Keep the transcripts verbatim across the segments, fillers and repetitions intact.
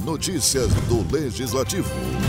Notícias do Legislativo.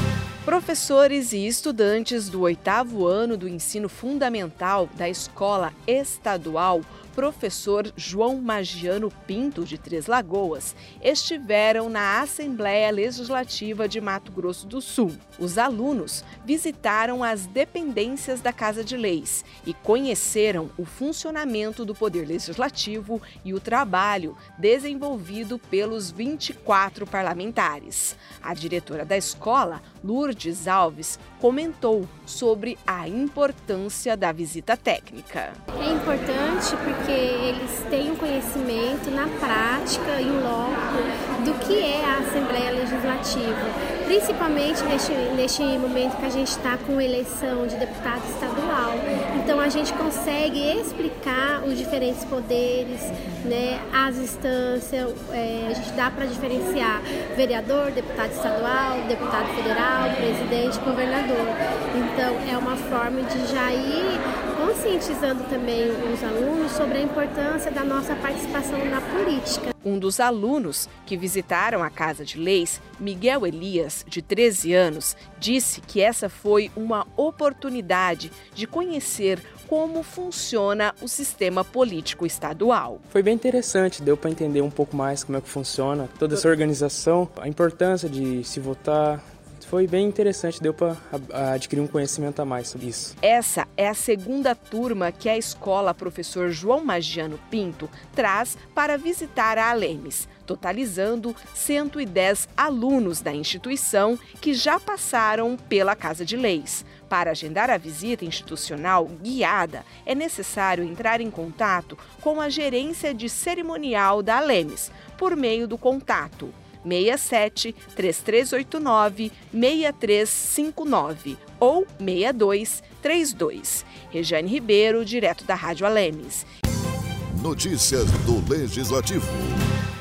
Professores e estudantes do oitavo ano do ensino fundamental da Escola Estadual Professor João Magiano Pinto, de Três Lagoas, estiveram na Assembleia Legislativa de Mato Grosso do Sul. Os alunos visitaram as dependências da Casa de Leis e conheceram o funcionamento do Poder Legislativo e o trabalho desenvolvido pelos vinte e quatro parlamentares. A diretora da escola, Lourdes Alves, comentou sobre a importância da visita técnica. É importante porque eles têm um conhecimento na prática, em loco, do que é a Assembleia Legislativa, principalmente neste, neste momento que a gente está com eleição de deputado estadual. Então a gente consegue explicar os diferentes poderes, né, as instâncias, é, a gente dá para diferenciar vereador, deputado estadual, deputado federal, presidente, governador. Então é uma forma de já ir conscientizando também os alunos sobre a importância da nossa participação na política. Um dos alunos que visitaram a Casa de Leis, Miguel Elias, de treze anos, disse que essa foi uma oportunidade de conhecer como funciona o sistema político estadual. Foi bem interessante, deu para entender um pouco mais como é que funciona toda essa organização, a importância de se votar. Foi bem interessante, deu para adquirir um conhecimento a mais sobre isso. Essa é a segunda turma que a escola Professor João Magiano Pinto traz para visitar a Alemes, totalizando cento e dez alunos da instituição que já passaram pela Casa de Leis. Para agendar a visita institucional guiada, é necessário entrar em contato com a gerência de cerimonial da Alemes, por meio do contato seis sete, três três oito nove, seis três cinco nove ou seis dois três dois. Regiane Ribeiro, direto da Rádio Alemes. Notícias do Legislativo.